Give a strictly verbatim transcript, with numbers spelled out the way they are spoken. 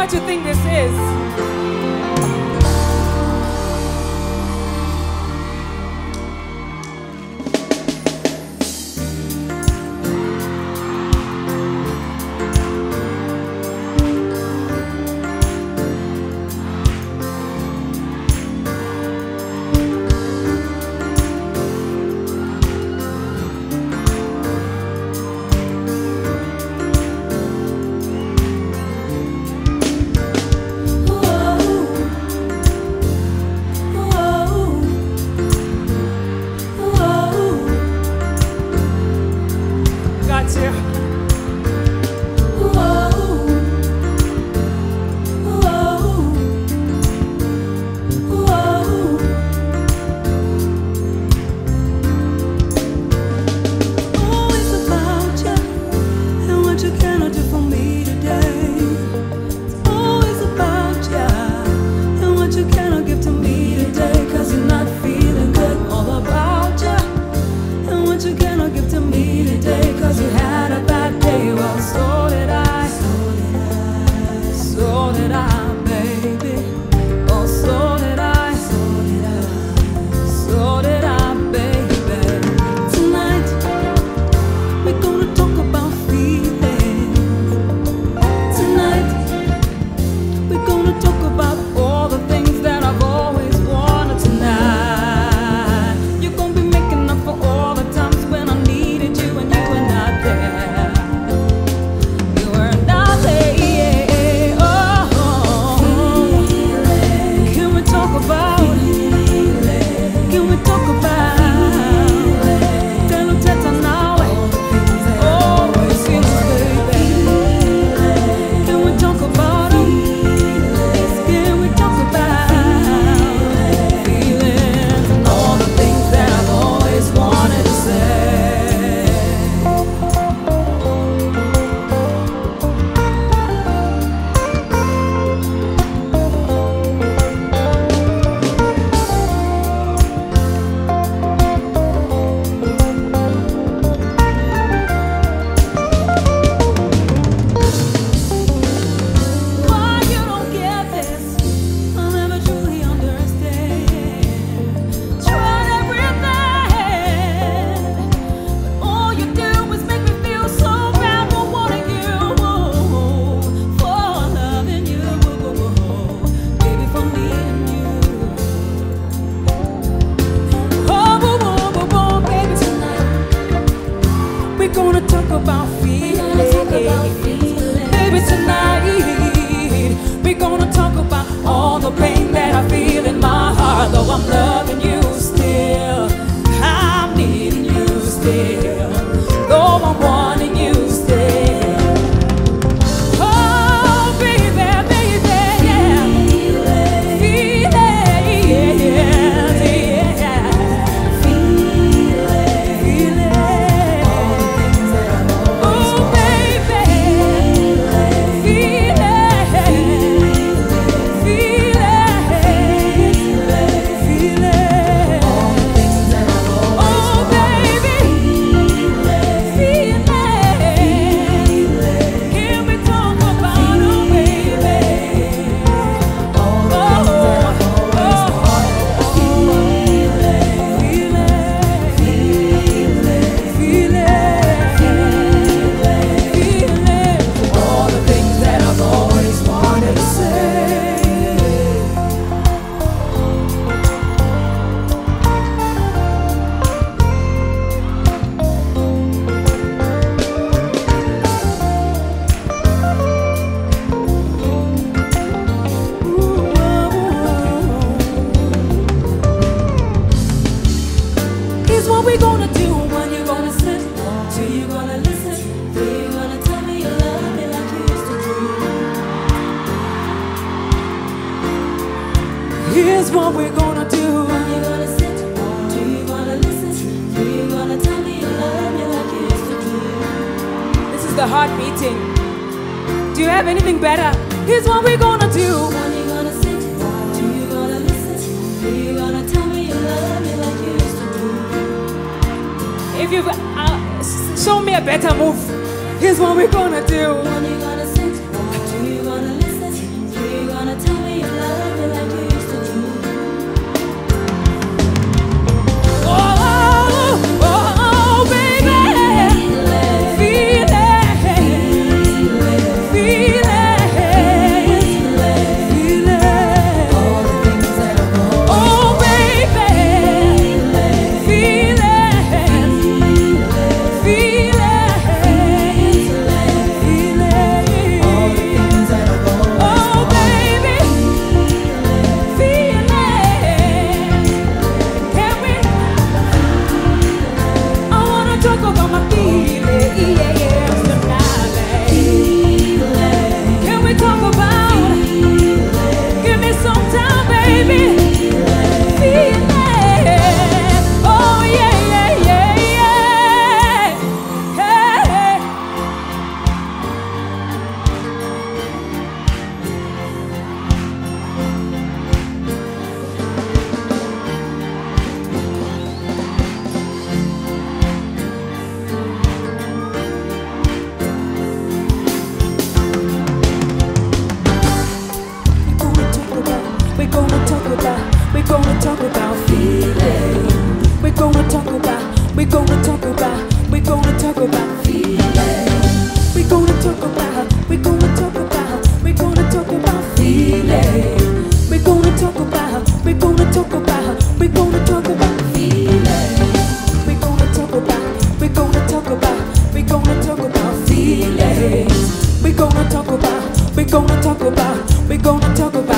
what you think this is. Here's what we're gonna do. Are you gonna sit? Do you wanna listen? Do you wanna tell me you love me like you used to do? This is the heart beating. Do you have anything better? Here's what we're gonna do. Are you gonna sit? Do you wanna listen? Do you wanna tell me you love me like you used to do? If you've uh, show me a better move. Here's what we're gonna do. Are you gonna sit? Do you wanna listen? gonna talk about, we're gonna talk about